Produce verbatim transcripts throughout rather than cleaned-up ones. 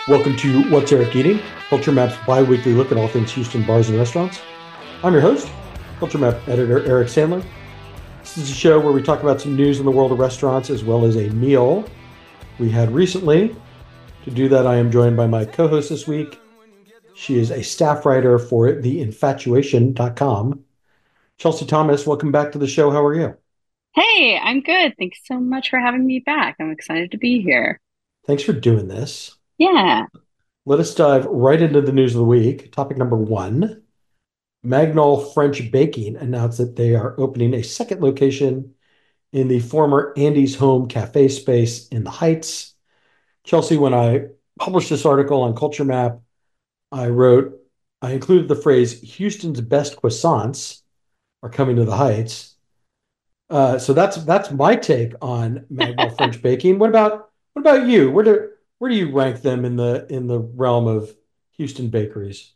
Welcome to What's Eric Eating, Culture Map's bi-weekly look at all things Houston bars and restaurants. I'm your host, Culture Map editor Eric Sandler. This is a show where we talk about some news in the world of restaurants as well as a meal we had recently. To do that, I am joined by my co-host this week. She is a staff writer for the infatuation dot com. Chelsea Thomas, welcome back to the show. How are you? Hey, I'm good. Thanks so much for having me back. I'm excited to be here. Thanks for doing this. Yeah. Let us dive right into the news of the week. Topic number one. Magnol French Baking announced that they are opening a second location in the former Andy's Home cafe space in the Heights. Chelsea, when I published this article on Culture Map, I wrote, I included the phrase Houston's best croissants are coming to the Heights. Uh, so that's that's my take on Magnol French Baking. What about what about you? Where do where do you rank them in the in the realm of Houston bakeries?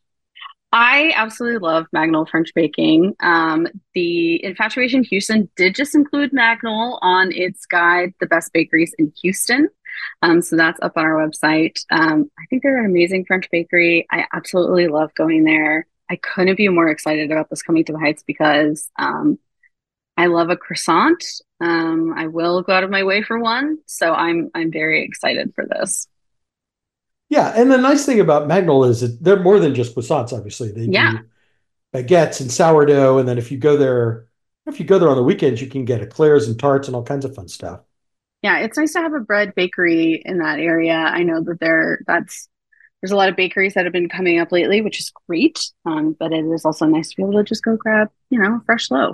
I absolutely love Magnol French baking. Um, the Infatuation Houston did just include Magnol on its guide, The Best Bakeries in Houston. Um, so that's up on our website. Um, I think they're an amazing French bakery. I absolutely love going there. I couldn't be more excited about this coming to the Heights because um, I love a croissant. Um, I will go out of my way for one. So I'm I'm very excited for this. Yeah, and the nice thing about Magnol is that they're more than just croissants. Obviously, they Yeah. do baguettes and sourdough, and then if you go there, if you go there on the weekends, you can get eclairs and tarts and all kinds of fun stuff. Yeah, it's nice to have a bread bakery in that area. I know that there that's there's a lot of bakeries that have been coming up lately, which is great. Um, but it is also nice to be able to just go grab, you know, a fresh loaf.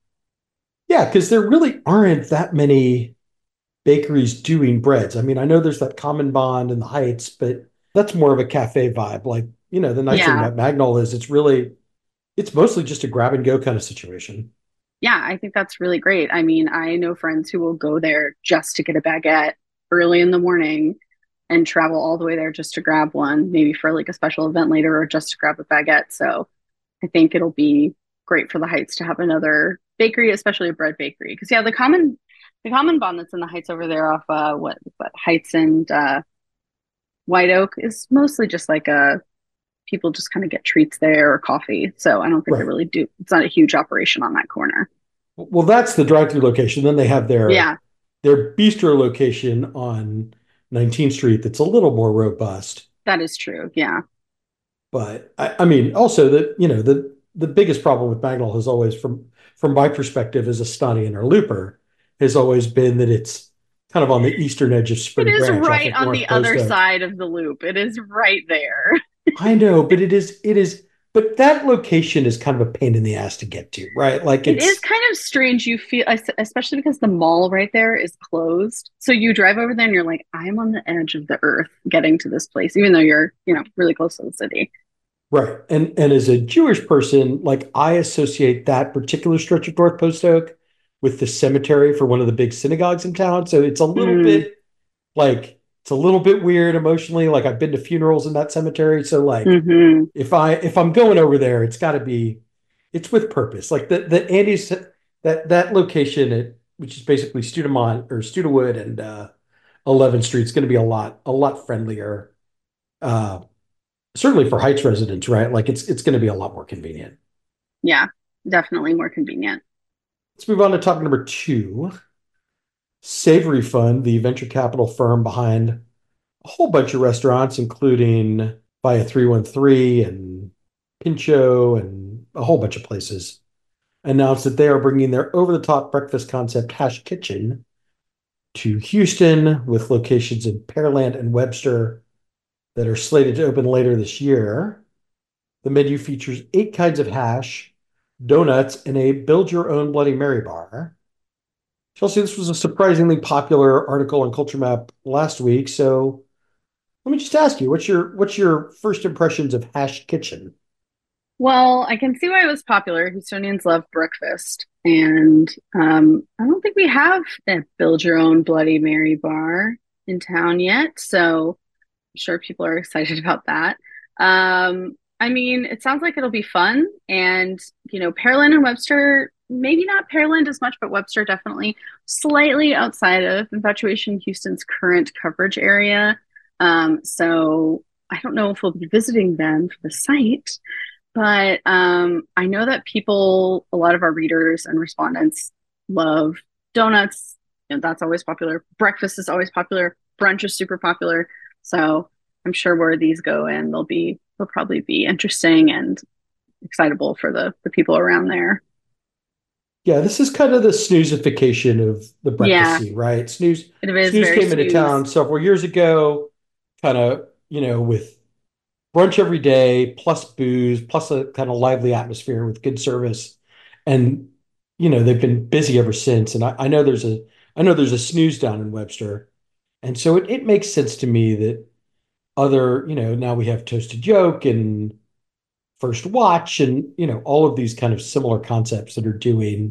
Yeah, because there really aren't that many bakeries doing breads. I mean, I know there's that Common Bond in the Heights, but that's more of a cafe vibe. Like, you know, the nice thing Yeah. about Magnol is it's really, it's mostly just a grab and go kind of situation. Yeah, I think that's really great. I mean, I know friends who will go there just to get a baguette early in the morning and travel all the way there just to grab one, maybe for like a special event later or just to grab a baguette. So I think it'll be great for the Heights to have another bakery, especially a bread bakery. Because yeah, the common the common bond that's in the Heights over there off uh what what Heights and uh White Oak is mostly just like a people just kind of get treats there or coffee. So I don't think they Right. really do it's not a huge operation on that corner. Well, that's the drive-through location. Then they have their Yeah, their bistro location on nineteenth Street that's a little more robust. that is true. Yeah. But I, I mean, also that you know the the biggest problem with Magnol has always, from from my perspective as a Stani or Looper, has always been that it's kind of on the eastern edge of It Spring is Branch off right of on North the Post other Oak. side of the loop. It is right there. I know, but it is it is but that location is kind of a pain in the ass to get to, right? Like It is it's kind of strange. You feel, especially because the mall right there is closed. So you drive over there and you're like, I'm on the edge of the earth getting to this place, even though you're, you know, really close to the city. right. And and as a Jewish person, like I associate that particular stretch of North Post Oak with the cemetery for one of the big synagogues in town. So it's a little Mm, bit like it's a little bit weird emotionally. Like I've been to funerals in that cemetery. So like hmm. if I if I'm going over there, it's gotta be it's with purpose. Like the the Andy's that that location at which is basically Studemont or Studewood and uh eleventh Street is gonna be a lot, a lot friendlier. Uh certainly for Heights residents, right? Like it's it's gonna be a lot more convenient. Yeah, definitely more convenient. Let's move on to topic number two. Savory Fund, the venture capital firm behind a whole bunch of restaurants, including Via three one three and Pincho and a whole bunch of places, announced that they are bringing their over the top breakfast concept, Hash Kitchen, to Houston with locations in Pearland and Webster that are slated to open later this year. The menu features eight kinds of hash, donuts, and a build your own Bloody Mary bar. Chelsea, this was a surprisingly popular article on Culture Map last week. So let me just ask you, what's your what's your first impressions of Hash Kitchen? Well, I can see why it was popular. Houstonians love breakfast. And um, I don't think we have a build your own Bloody Mary bar in town yet. So I'm sure people are excited about that. Um, I mean, it sounds like it'll be fun. And, you know, Pearland and Webster, maybe not Pearland as much, but Webster definitely slightly outside of Infatuation Houston's current coverage area. Um, so I don't know if we'll be visiting them for the site, but um, I know that people, a lot of our readers and respondents love donuts. You know, that's always popular. Breakfast is always popular. Brunch is super popular. So I'm sure where these go in, they'll be they'll probably be interesting and excitable for the the people around there. Yeah, this is kind of the snoozification of the breakfast Yeah, scene, right? Snooze it is Snooze very came into snooze. town several years ago, kind of, you know, with brunch every day, plus booze, plus a kind of lively atmosphere with good service. And, you know, they've been busy ever since. And I, I know there's a I know there's a snooze down in Webster. And so it, it makes sense to me that other, you know, now we have Toasted Yolk and First Watch and, you know, all of these kind of similar concepts that are doing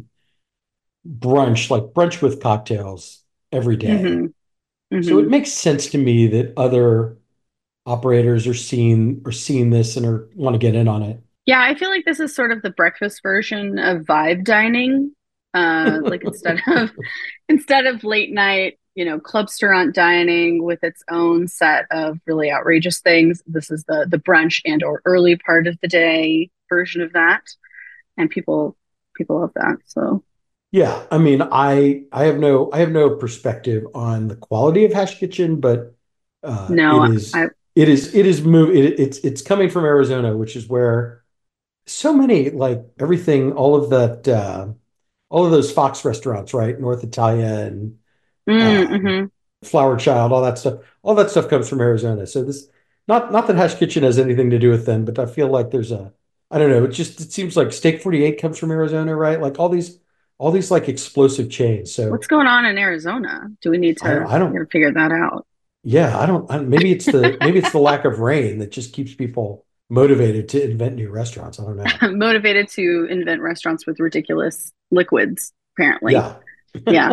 brunch, like brunch with cocktails every day. Hmm. So it Hmm. makes sense to me that other operators are seeing are seeing this and are want to get in on Yeah, I feel like this is sort of the breakfast version of vibe dining. Uh, like instead of instead of late night, you know, clubsterant dining with its own set of really outrageous things, this is the the brunch and or early part of the day version of that, and people people love that. So Yeah, I mean, I I have no I have no perspective on the quality of Hash Kitchen, but uh, it no, is I it is it is move it, it's it's coming from Arizona, which is where so many like everything, all of that, uh, all of those Fox restaurants, right? North Italia and mm, um, hmm Flower Child, all that stuff, all that stuff comes from Arizona. So this, not not that Hash Kitchen has anything to do with them, but I feel like there's a, I don't know, it just it seems like Steak forty-eight comes from Arizona, right? Like all these, all these like explosive chains. what's So going on in Arizona? Do we need I to I don't, you know, figure that out? yeah, I don't, I, maybe it's the maybe it's the lack of rain that just keeps people motivated to invent new restaurants. I don't know. Motivated to invent restaurants with ridiculous liquids, apparently. Yeah. Yeah.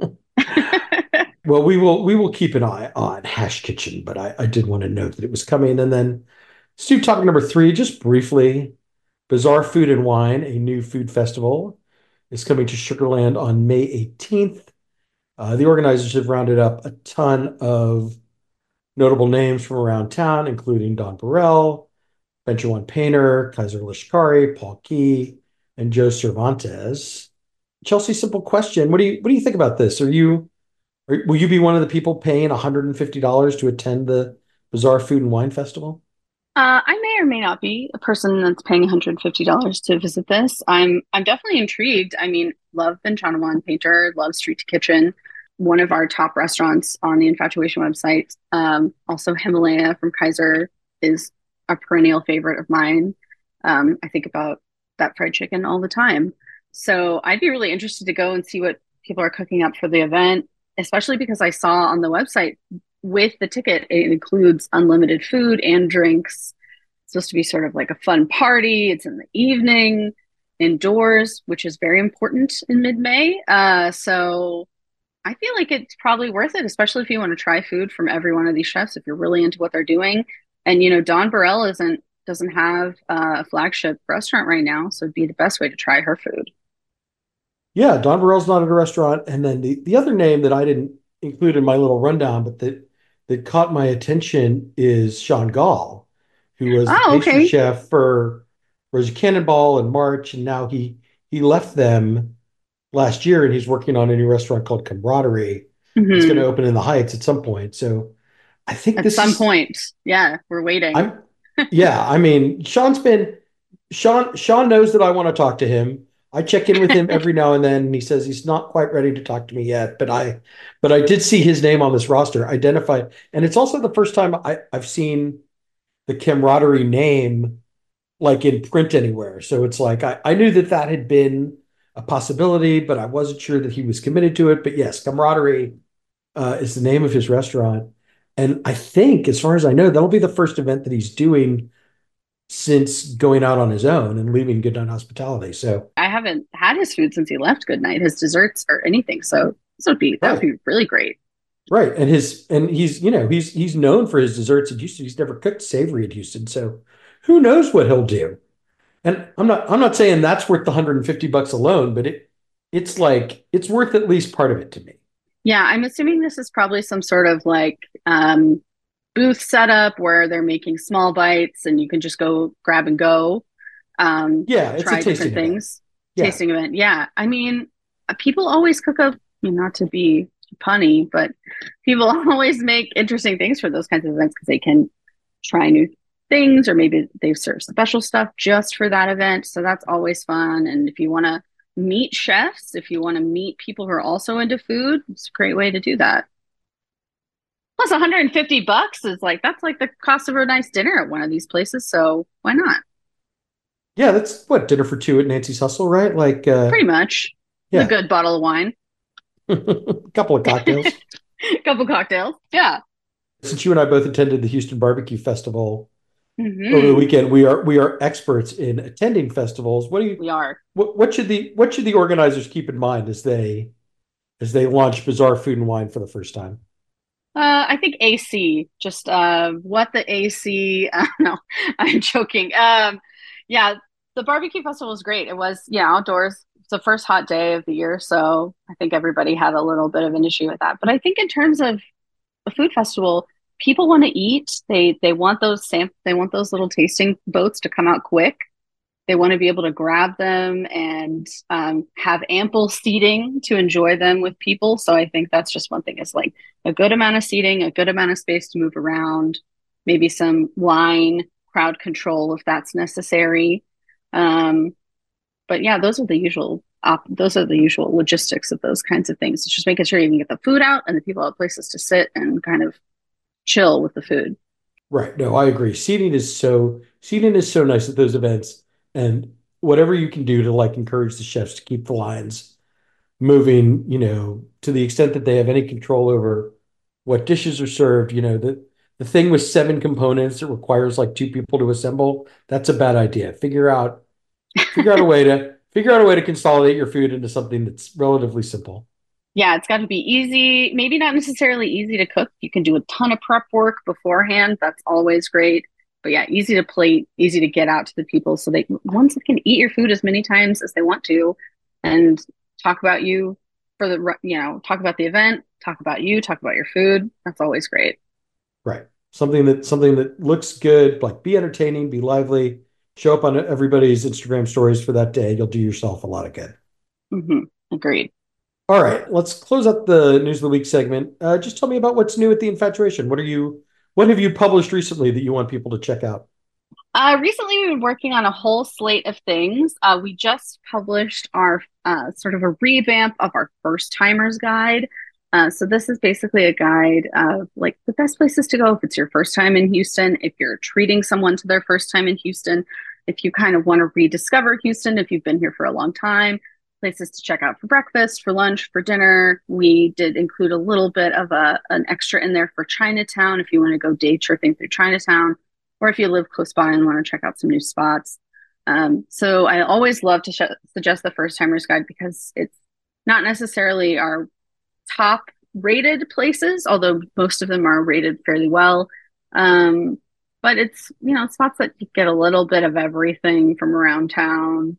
Well, we will we will keep an eye on Hash Kitchen, but I, I did want to note that it was coming. And then Stu, topic number three, just briefly, Bizarre Food and Wine, a new food festival, is coming to Sugarland on May eighteenth. Uh, the organizers have rounded up a ton of notable names from around town, including Don Burrell, Venture One Painter, Kaiser Lashkari, Paul Key, and Joe Cervantes. Chelsea, simple question. What do you what do you think about this? Are you are, will you be one of the people paying one hundred fifty dollars to attend the Bizarre Food and Wine Festival? Uh, I may or may not be a person that's paying one hundred fifty dollars to visit this. I'm I'm definitely intrigued. I mean, love Benchanawan Painter, love Street to Kitchen, one of our top restaurants on the Infatuation website. Um, also, Himalaya from Kaiser is a perennial favorite of mine. Um, I think about that fried chicken all the time. So I'd be really interested to go and see what people are cooking up for the event, especially because I saw on the website with the ticket, it includes unlimited food and drinks. It's supposed to be sort of like a fun party. It's in the evening, indoors, which is very important in mid-May. Uh, so I feel like it's probably worth it, especially if you want to try food from every one of these chefs, if you're really into what they're doing. And you know, Don Burrell isn't doesn't have uh, a flagship restaurant right now, so it'd be the best way to try her food. Yeah, Don Burrell's not at a restaurant. And then the, the other name that I didn't include in my little rundown, but that that caught my attention is Sean Gall, who was the Oh, pastry okay. chef for Rosie Cannonball and March, and now he he left them last year and he's working on a new restaurant called Camaraderie that's going to Hmm. open in the Heights at some point. So I think At this some is point, yeah, we're waiting. I'm yeah, I mean, Sean's been Sean Sean knows that I want to talk to him. I check in with him every now and then, and he says he's not quite ready to talk to me yet. But I, but I did see his name on this roster, identified, and it's also the first time I, I've seen the Camaraderie name like in print anywhere. So it's like I, I knew that that had been a possibility, but I wasn't sure that he was committed to it. But yes, Camaraderie uh, is the name of his restaurant, and I think, as far as I know, that'll be the first event that he's doing since going out on his own and leaving Goodnight Hospitality. So, I haven't had his food since he left Goodnight, his desserts or anything. So this would be that would right, be really great. right, and his and he's you know he's he's known for his desserts at Houston. He's never cooked savory at Houston, so who knows what he'll do? And I'm not I'm not saying that's worth the one hundred fifty bucks alone, but it it's like it's worth at least part of it to me. Yeah, I'm assuming this is probably some sort of like um booth set up where they're making small bites and you can just go grab and go, um, Yeah, it's a try different tasting event. things. Yeah. Tasting event. Yeah. I mean, uh, people always cook up, I mean, not to be punny, but people always make interesting things for those kinds of events because they can try new things or maybe they serve special stuff just for that event. So that's always fun. And if you want to meet chefs, if you want to meet people who are also into food, it's a great way to do that. Plus one hundred fifty bucks is like that's like the cost of a nice dinner at one of these places, so why not? Yeah, that's what dinner for two at Nancy's Hustle, right? Like uh Pretty much. The yeah. good bottle of wine, A couple of cocktails. a couple cocktails. Yeah. Since you and I both attended the Houston Barbecue Festival over the Hmm. weekend, we are we are experts in attending festivals. What do you We are. what, what should the what should the organizers keep in mind as they as they launch Bizarre Food and Wine for the first time? Uh, I think A C, just uh, what the A C, uh, no, I'm joking. Um, yeah, the barbecue festival was great. It was, yeah, outdoors. It's the first hot day of the year, so I think everybody had a little bit of an issue with that. But I think in terms of a food festival, people want to eat. They they want those sam they want those little tasting boats to come out quick. They want to be able to grab them and um, have ample seating to enjoy them with people. So I think that's just one thing is like a good amount of seating, a good amount of space to move around, maybe some line crowd control if that's necessary. Um, but yeah, those are the usual op- those are the usual logistics of those kinds of things. It's just making sure you can get the food out and the people have places to sit and kind of chill with the food. Right. No, I agree. Seating is so seating is so nice at those events, and whatever you can do to like encourage the chefs to keep the lines moving, you know, to the extent that they have any control over what dishes are served, you know, the the thing with seven components that requires like two people to assemble, that's a bad idea. Figure out figure out a way to figure out a way to consolidate your food into something that's relatively simple. Yeah, it's got to be easy, maybe not necessarily easy to cook. You can do a ton of prep work beforehand. That's always great. But yeah, easy to plate, easy to get out to the people so they once they can eat your food as many times as they want to and talk about you for the, you know, talk about the event, talk about you, talk about your food. That's always great. Right. Something that something that looks good, like be entertaining, be lively, show up on everybody's Instagram stories for that day. You'll do yourself a lot of good. Hmm. Agreed. All right, let's close up the news of the week segment. Uh, just tell me about what's new at the Infatuation. What are you what have you published recently that you want people to check out? Uh, recently, we've been working on a whole slate of things. Uh, we just published our uh, sort of a revamp of our first timers guide. Uh, so this is basically a guide of like the best places to go if it's your first time in Houston, if you're treating someone to their first time in Houston, if you kind of want to rediscover Houston, if you've been here for a long time, places to check out for breakfast, for lunch, for dinner. We did include a little bit of a an extra in there for Chinatown if you want to go day tripping through Chinatown or if you live close by and want to check out some new spots. Um, so I always love to sh- suggest the First Timers Guide because it's not necessarily our top rated places, although most of them are rated fairly well. Um, but it's, you know, spots that you get a little bit of everything from around town.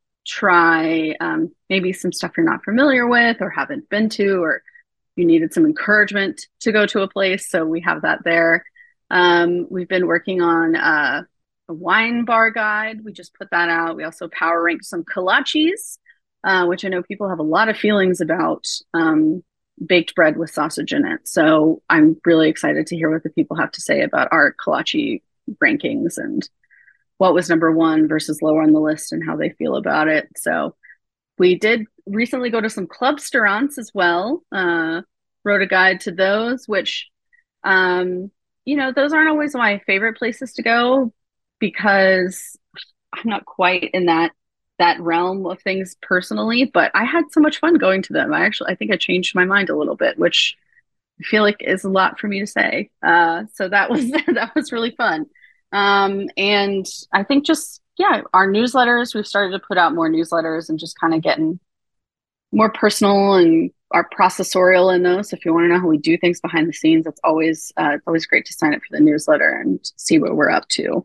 Try um, maybe some stuff you're not familiar with or haven't been to, or you needed some encouragement to go to a place. So we have that there. Um, we've been working on uh, a wine bar guide. We just put that out. We also power ranked some kolaches, uh, which I know people have a lot of feelings about um, baked bread with sausage in it. So I'm really excited to hear what the people have to say about our kolache rankings and what was number one versus lower on the list and how they feel about it. So we did recently go to some club restaurants as well. Uh, wrote a guide to those, which, um, you know, those aren't always my favorite places to go because I'm not quite in that that realm of things personally. But I had so much fun going to them. I actually, I think I changed my mind a little bit, which I feel like is a lot for me to say. Uh, so that was that was really fun. Um, and I think just yeah, our newsletters. We've started to put out more newsletters and just kind of getting more personal and our processorial in those. So if you want to know how we do things behind the scenes, it's always uh, it's always great to sign up for the newsletter and see what we're up to.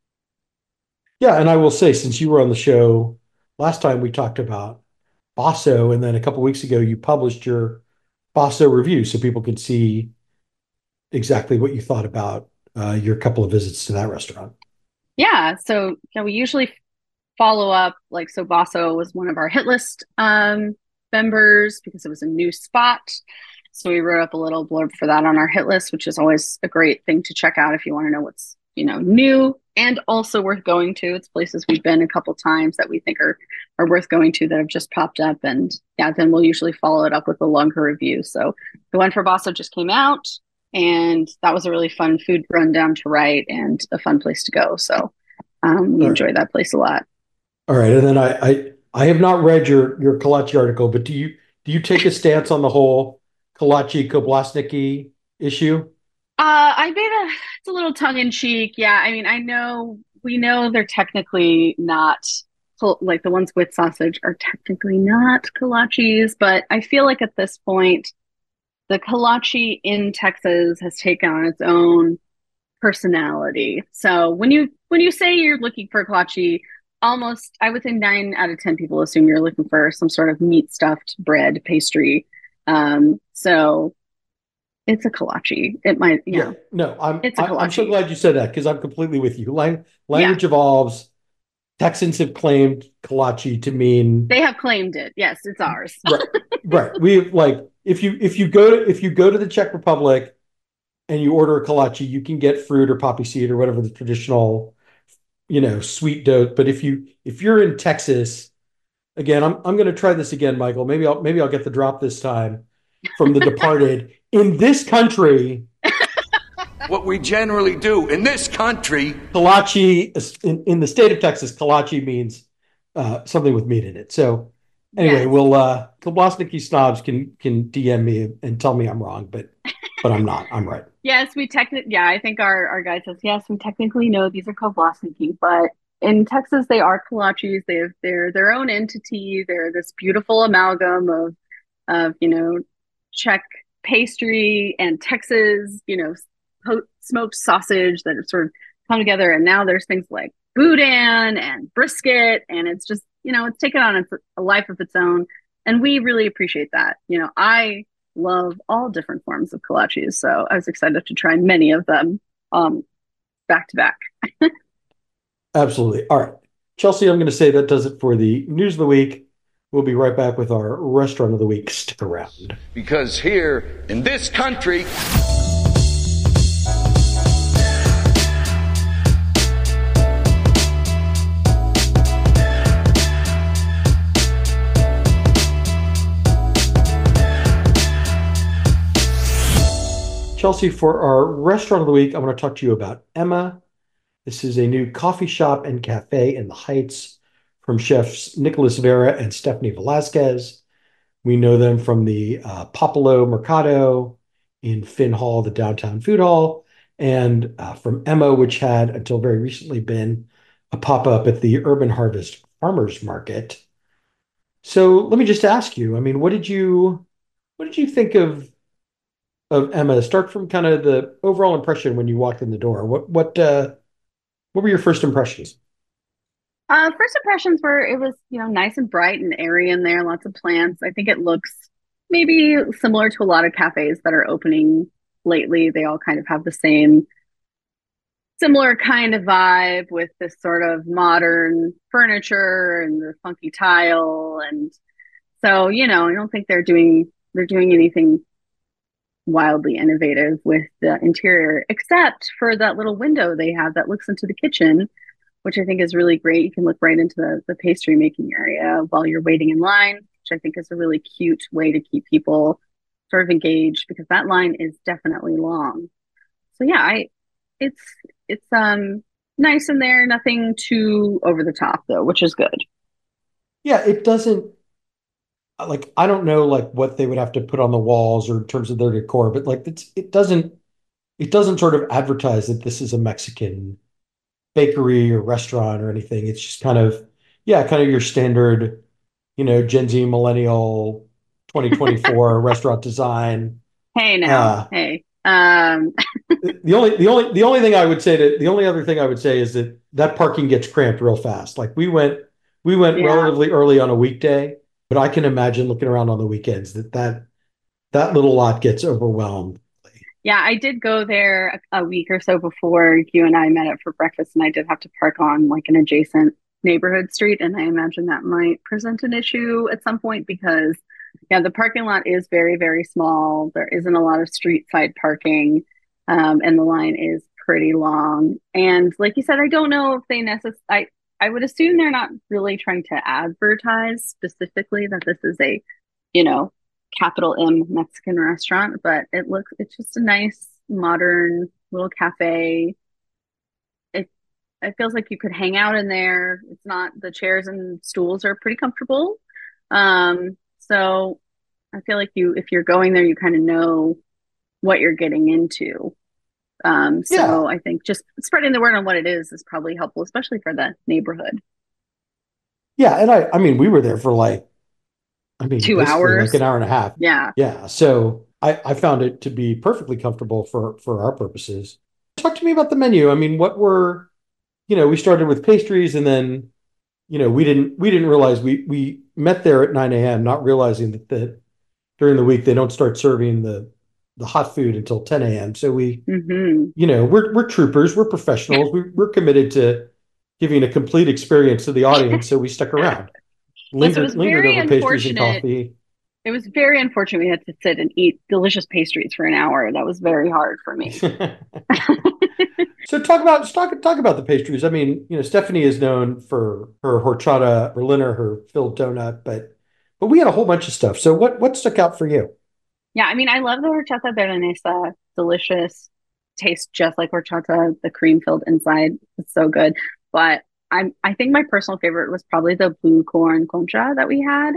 Yeah, and I will say, since you were on the show last time, we talked about Basso, and then a couple weeks ago, you published your Basso review, so people could see exactly what you thought about uh, your couple of visits to that restaurant. Yeah, so yeah, we usually follow up. Like, so Basso was one of our hit list um, members because it was a new spot. So we wrote up a little blurb for that on our hit list, which is always a great thing to check out if you want to know what's, you know, new and also worth going to. It's places we've been a couple times that we think are are worth going to that have just popped up. And yeah, then we'll usually follow it up with a longer review. So the one for Basso just came out, and that was a really fun food rundown to write and a fun place to go. So um, we All right. enjoy that place a lot. All right. And then I, I I have not read your your Kalachi article, but do you do you take a stance on the whole Kalachi Koblasniki issue? Uh, I made a, it's a little tongue in cheek. Yeah. I mean, I know, we know they're technically not col- like the ones with sausage are technically not kolaches, but I feel like at this point, the kolache in Texas has taken on its own personality. So when you when you say you're looking for a kolache, almost I would say nine out of ten people assume you're looking for some sort of meat stuffed bread pastry. Um, so it's a kolache. It might, you Yeah. know, No, I'm it's a I, I'm so kolache. glad you said that because I'm completely with you. Lang, Yeah, language evolves. Texans have claimed Kalachi to mean they have claimed it. Yes, it's ours. right, right. We like if you if you go to if you go to the Czech Republic and you order a kolache, you can get fruit or poppy seed or whatever the traditional, you know, sweet dough. But if you if you're in Texas, again, I'm I'm going to try this again, Michael. Maybe I'll maybe I'll get the drop this time from The Departed. In this country, what we generally do in this country. kolache in, in the state of Texas, kolache means uh, something with meat in it. So anyway, Yes. we'll uh Klobosniki snobs can can D M me and tell me I'm wrong, but but I'm not. I'm right. Yes, we technically, yeah, I think our, our guide says, yes, we technically know these are called Vlasniki, but in Texas, they are kolaches. They have, they're their own entity. They're this beautiful amalgam of, of, you know, Czech pastry and Texas, you know, po- smoked sausage that have sort of come together. And now there's things like boudin and brisket, and it's just, you know, it's taken on a, a life of its own. And we really appreciate that. You know, I love all different forms of kolaches. So I was excited to try many of them um, back to back. Absolutely. All right. Chelsea, I'm going to say that does it for the news of the week. We'll be right back with our restaurant of the week. Stick around. Because here in this country, Chelsea, for our restaurant of the week, I want to talk to you about Emma. This is a new coffee shop and cafe in the Heights from chefs Nicholas Vera and Stephanie Velasquez. We know them from the uh, Popolo Mercado in Finn Hall, the downtown food hall, and uh, from Emma, which had until very recently been a pop-up at the Urban Harvest Farmers Market. So let me just ask you, I mean, what did you what did you think of of Emma? Start from kind of the overall impression when you walked in the door. What what uh, what were your first impressions? Uh, first impressions were it was, you know, nice and bright and airy in there, lots of plants. I think it looks maybe similar to a lot of cafes that are opening lately. They all kind of have the same similar kind of vibe with this sort of modern furniture and the funky tile. And so, you know, I don't think they're doing they're doing anything wildly innovative with the interior, except for that little window they have that looks into the kitchen, which I think is really great. You can look right into the, the pastry making area while you're waiting in line, which I think is a really cute way to keep people sort of engaged because that line is definitely long. So yeah, I it's it's um nice in there, nothing too over the top though, which is good. Yeah, it doesn't like I don't know like what they would have to put on the walls or in terms of their decor, but like it's it doesn't it doesn't sort of advertise that this is a Mexican bakery or restaurant or anything. It's just kind of yeah, kind of your standard, you know, Gen Z millennial twenty twenty-four restaurant design. Hey now, Uh hey. Um the only the only the only thing I would say to the only other thing I would say is that that parking gets cramped real fast. Like we went we went yeah. relatively early on a weekday, but I can imagine looking around on the weekends that that that little lot gets overwhelmed. Yeah, I did go there a, a week or so before you and I met up for breakfast, and I did have to park on like an adjacent neighborhood street, and I imagine that might present an issue at some point because, yeah, the parking lot is very, very small. There isn't a lot of street side parking, um, and the line is pretty long. And like you said, I don't know if they necessarily. I I would assume they're not really trying to advertise specifically that this is a, you know, capital M Mexican restaurant, but it looks it's just a nice modern little cafe. It it feels like you could hang out in there. It's not the chairs and stools are pretty comfortable. Um, so I feel like you if you're going there, you kind of know what you're getting into. Um, Yeah. so I think just spreading the word on what it is is probably helpful, especially for the neighborhood. Yeah. And I, I mean, we were there for like, I mean, Two basically like hours. an hour and a half. Yeah. Yeah. So I, I found it to be perfectly comfortable for, for our purposes. Talk to me about the menu. I mean, what were, you know, we started with pastries and then, you know, we didn't, we didn't realize we, we met there at nine a m, not realizing that, that during the week, they don't start serving the, the hot food until ten a m. So we, Hmm. you know, we're, we're troopers, we're professionals. We, we're committed to giving a complete experience to the audience. So we stuck around, Well, so it lingered, was lingered very over pastries and unfortunate. coffee. It was very unfortunate we had to sit and eat delicious pastries for an hour. That was very hard for me. So talk about talk talk about the pastries. I mean, you know, Stephanie is known for her horchata Berliner, her filled donut, but but we had a whole bunch of stuff. So what what stuck out for you? Yeah, I mean, I love the horchata berlinesa. Delicious. Tastes just like horchata, the cream filled inside. It's so good. But I'm I think my personal favorite was probably the blue corn concha that we had.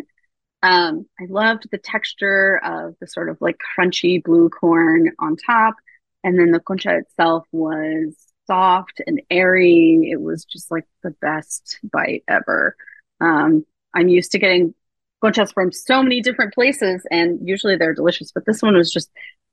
Um, I loved the texture of the sort of like crunchy blue corn on top. And then the concha itself was soft and airy. It was just like the best bite ever. Um, I'm used to getting conchas from so many different places, and usually they're delicious, but this one was just,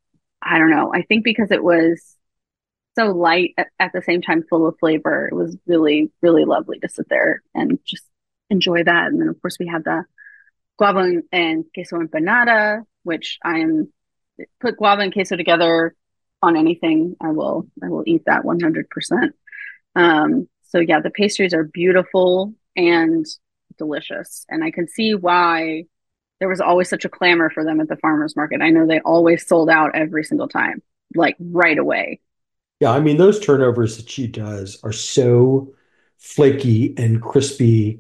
I don't know. I think because it was so light at, at the same time full of flavor, it was really, really lovely to sit there and just enjoy that. And then, of course, we had the guava and queso empanada, which I am put guava and queso together on anything. I will I will eat that one hundred percent. Um, so yeah, the pastries are beautiful and delicious, and I can see why there was always such a clamor for them at the farmers market. I know they always sold out every single time, like right away. Yeah, I mean, those turnovers that she does are so flaky and crispy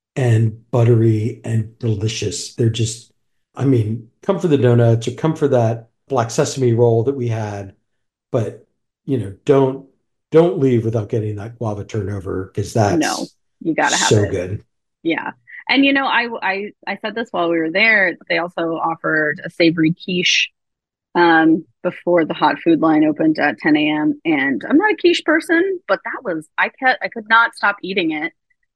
and buttery and delicious. They're just, I mean, come for the donuts or come for that black sesame roll that we had, but you know, don't don't leave without getting that guava turnover because No, that's you got to have so it. good. Yeah. And you know, I I I said this while we were there. They also offered a savory quiche um before the hot food line opened at ten a m. And I'm not a quiche person, but that was I kept I could not stop eating it.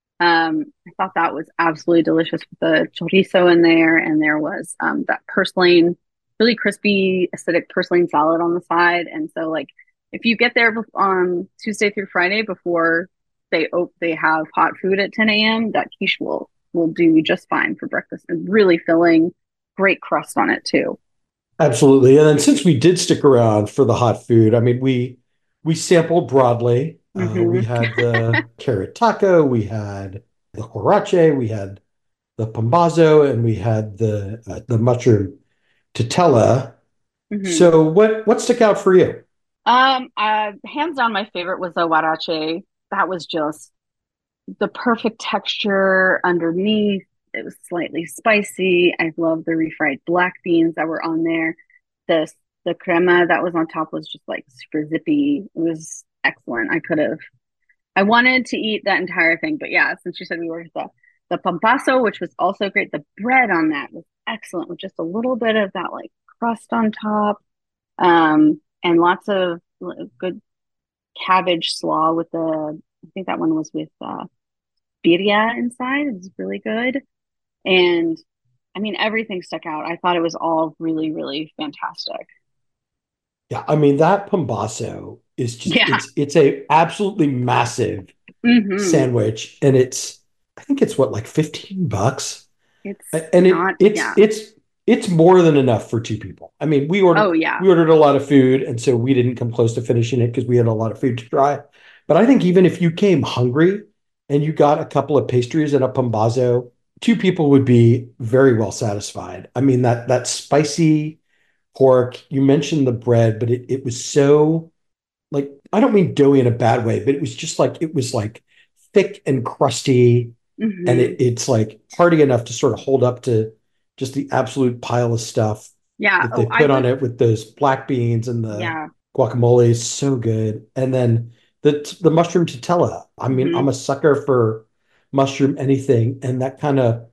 Um, I thought that was absolutely delicious with the chorizo in there, and there was um that purslane, really crispy, acidic purslane salad on the side. And so, like, if you get there on Tuesday through Friday before they op- they have hot food at ten a m, that quiche will will do just fine for breakfast and really filling, great crust on it too. Absolutely. And then since we did stick around for the hot food, I mean, we we sampled broadly. Uh, we Hmm. had the carrot taco, we had the huarache, we had the pambazo, and we had the uh, the mushroom totella. Hmm. So what what stuck out for you? Um, uh, hands down, my favorite was the huarache. That was just the perfect texture underneath. It was slightly spicy. I love the refried black beans that were on there. The the crema that was on top was just like super zippy. It was excellent. I could have I wanted to eat that entire thing, but yeah, since you said we were the the pampaso, which was also great. The bread on that was excellent with just a little bit of that like crust on top. Um, and lots of good cabbage slaw with the I think that one was with uh birria inside. It was really good. And I mean, everything stuck out. I thought it was all really, really fantastic. Yeah, I mean that pambazo is just Yeah. it's it's a absolutely massive Hmm. sandwich and it's I think it's what like fifteen bucks. It's And it not, it's yeah. it's it's more than enough for two people. I mean, we Oh ordered yeah. we ordered a lot of food, and so we didn't come close to finishing it because we had a lot of food to try. But I think even if you came hungry and you got a couple of pastries and a pambazo, two people would be very well satisfied. I mean, that that spicy pork, you mentioned the bread, but it, it was so like, I don't mean doughy in a bad way, but it was just like it was like thick and crusty, and Hmm. it, it's like hearty enough to sort of hold up to just the absolute pile of stuff Yeah. that they Oh, I put on would. it with those black beans and the Yeah. guacamole is so good. And then the the mushroom tortilla. I mean, Hmm. I'm a sucker for mushroom anything, and that kind of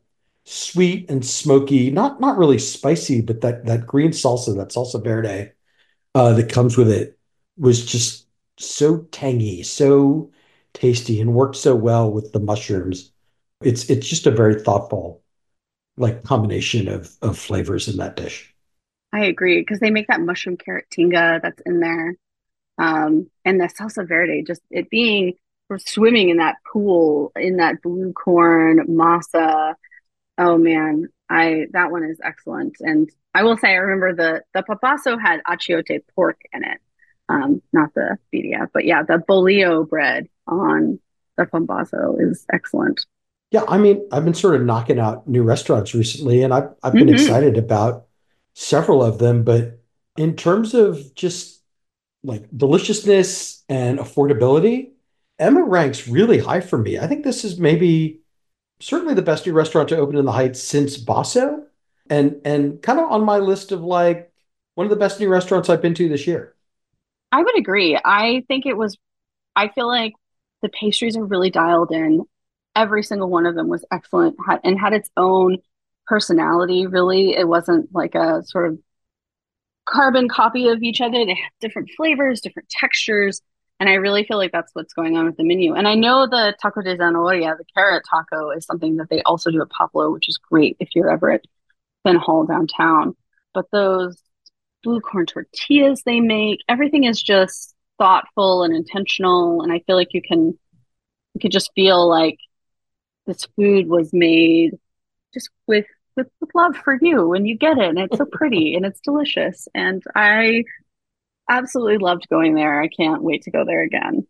sweet and smoky, not not really spicy, but that that green salsa, that salsa verde uh, that comes with it was just so tangy, so tasty, and worked so well with the mushrooms. It's it's just a very thoughtful like combination of of flavors in that dish. I agree because they make that mushroom carrot tinga that's in there. Um, and the salsa verde, just it being we're swimming in that pool in that blue corn masa. Oh man, I that one is excellent. And I will say I remember the the papaso had achiote pork in it. Um, not the birria, but yeah, the bolillo bread on the pambazo is excellent. Yeah, I mean, I've been sort of knocking out new restaurants recently, and I've I've been Hmm. excited about several of them. But in terms of just like deliciousness and affordability, Emma ranks really high for me. I think this is maybe certainly the best new restaurant to open in the Heights since Basso, and and kind of on my list of like one of the best new restaurants I've been to this year. I would agree. I think it was I feel like the pastries are really dialed in. Every single one of them was excellent had, and had its own personality, really. It wasn't like a sort of carbon copy of each other. They have different flavors, different textures. And I really feel like that's what's going on with the menu. And I know the taco de zanahoria, the carrot taco, is something that they also do at Poplo, which is great if you're ever at Finn Hall downtown. But those blue corn tortillas they make, everything is just thoughtful and intentional. And I feel like you can you can just feel like this food was made just with with, with love for you, and you get it, and it's so pretty and it's delicious. And I absolutely loved going there. I can't wait to go there again.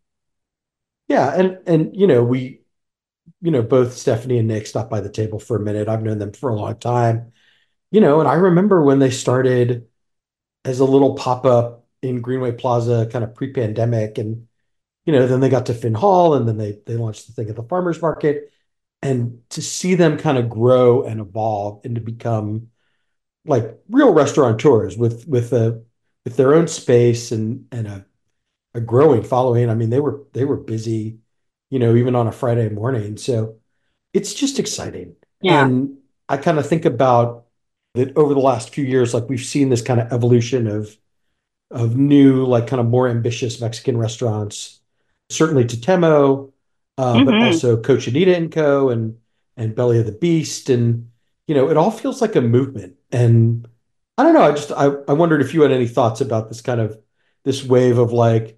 Yeah, and and you know we you know both Stephanie and Nick stopped by the table for a minute. I've known them for a long time, you know, and I remember when they started as a little pop up in Greenway Plaza, kind of pre-pandemic, and you know then they got to Finn Hall, and then they they launched the thing at the farmers market, and to see them kind of grow and evolve and to become like real restaurateurs with with a with their own space and and a, a growing following. I mean, they were they were busy, you know, even on a Friday morning. So it's just exciting. Yeah. And I kind of think about that over the last few years, like we've seen this kind of evolution of of new, like kind of more ambitious Mexican restaurants, certainly Totemo, uh, but Hmm. also Cochinita and Co. and and Belly of the Beast. And, you know, it all feels like a movement. And I don't know, I just I, I wondered if you had any thoughts about this kind of this wave of like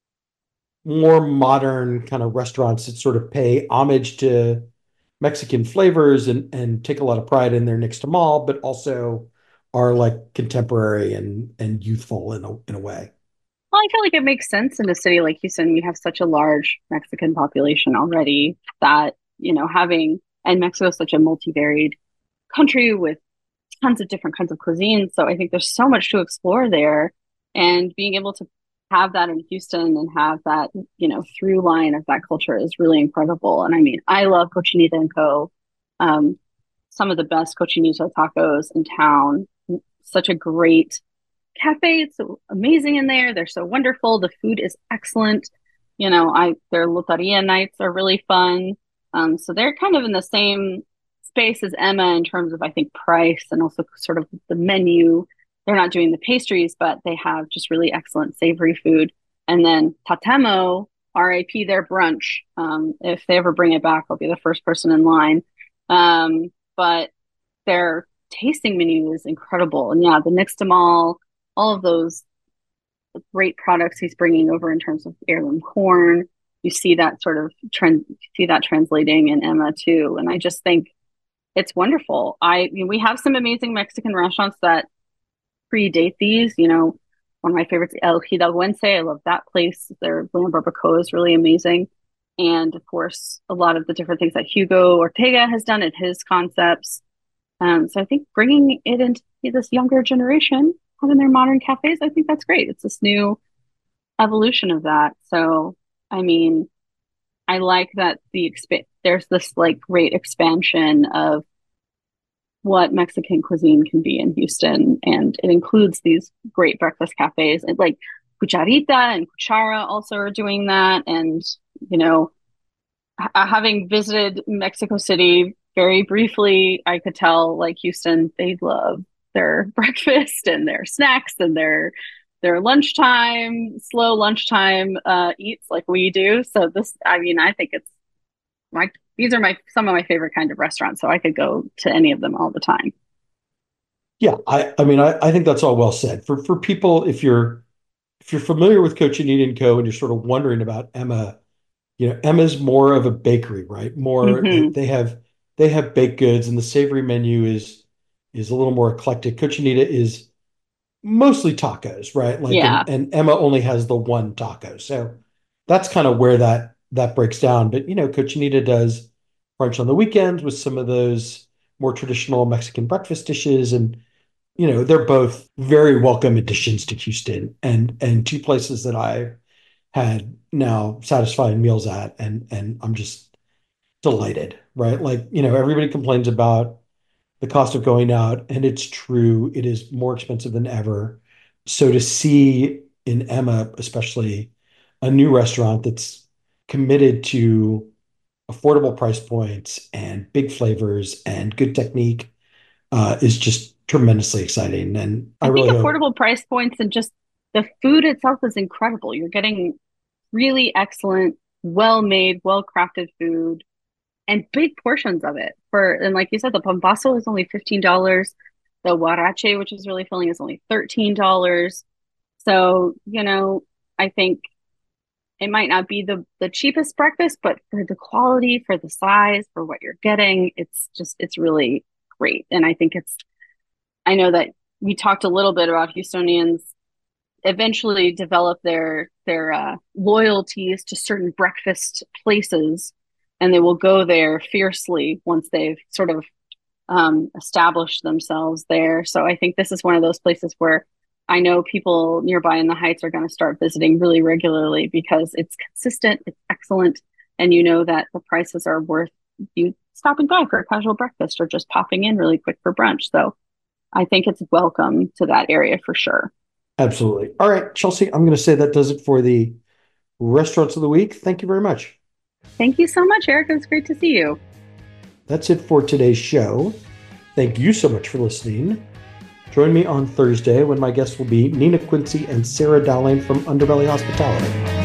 more modern kind of restaurants that sort of pay homage to Mexican flavors and and take a lot of pride in their nixtamal, but also are like contemporary and and youthful in a in a way. Well, I feel like it makes sense in a city like Houston. We have such a large Mexican population already that, you know, having, and Mexico is such a multivaried country with tons of different kinds of cuisine. So I think there's so much to explore there. And being able to have that in Houston and have that, you know, through line of that culture is really incredible. And I mean, I love Cochinita and Co. Um, some of the best cochinita tacos in town. Such a great cafe. It's so amazing in there. They're so wonderful. The food is excellent. You know, I their loteria nights are really fun. Um, so they're kind of in the same space as Emma in terms of I think price and also sort of the menu. They're not doing the pastries, but they have just really excellent savory food. And then Tatemo, R I P their brunch. Um, if they ever bring it back, I'll be the first person in line. Um, but their tasting menu is incredible. And yeah, the Nixtamal, all of those great products he's bringing over in terms of heirloom corn. You see that sort of trend, see that translating in Emma too. And I just think It's wonderful. I mean, we have some amazing Mexican restaurants that predate these. You know, one of my favorites, El Hidalguense. I love that place. Their lamb barbacoa is really amazing. And of course, a lot of the different things that Hugo Ortega has done at his concepts. Um, so I think bringing it into this younger generation, having their modern cafes, I think that's great. It's this new evolution of that. So, I mean, I like that the exp- there's this like great expansion of what Mexican cuisine can be in Houston, and it includes these great breakfast cafes, and like Cucharita and Cuchara also are doing that. And you know, h- having visited Mexico City very briefly, I could tell like Houston, they love their breakfast and their snacks and their their lunchtime, slow lunchtime uh, eats like we do. So this, I mean, I think it's my these are my some of my favorite kind of restaurants. So I could go to any of them all the time. Yeah, I, I mean, I, I think that's all well said. For for people, if you're if you're familiar with Cochinita and Co. and you're sort of wondering about Emma, you know, Emma's more of a bakery, right? More they, Hmm. they have they have baked goods, and the savory menu is is a little more eclectic. Cochinita is mostly tacos, right? Like, and Yeah. and Emma only has the one taco, so that's kind of where that that breaks down. But you know, Cochinita does brunch on the weekends with some of those more traditional Mexican breakfast dishes, and you know, they're both very welcome additions to Houston, and and two places that I had now satisfying meals at, and and I'm just delighted, right? Like, you know, everybody complains about the cost of going out, and it's true, it is more expensive than ever. So to see in Emma, especially a new restaurant that's committed to affordable price points and big flavors and good technique uh, is just tremendously exciting. And I I think really hope, affordable price points and just the food itself is incredible. You're getting really excellent, well made, well crafted food and big portions of it. For and like you said, the pambazo is only fifteen dollars. The huarache, which is really filling, is only thirteen dollars. So, you know, I think it might not be the the cheapest breakfast, but for the quality, for the size, for what you're getting, it's just it's really great. And I think it's I know that we talked a little bit about Houstonians eventually develop their their uh, loyalties to certain breakfast places, and they will go there fiercely once they've sort of um, established themselves there. So I think this is one of those places where I know people nearby in the Heights are going to start visiting really regularly because it's consistent, it's excellent, and you know that the prices are worth you stopping by for a casual breakfast or just popping in really quick for brunch. So I think it's welcome to that area for sure. absolutely. All right, Chelsea, I'm going to say that does it for the restaurants of the week. Thank you very much. Thank you so much, Erica. It was great to see you. That's it for today's show. Thank you so much for listening. Join me on Thursday when my guests will be Nina Quincy and Sarah Dowling from Underbelly Hospitality.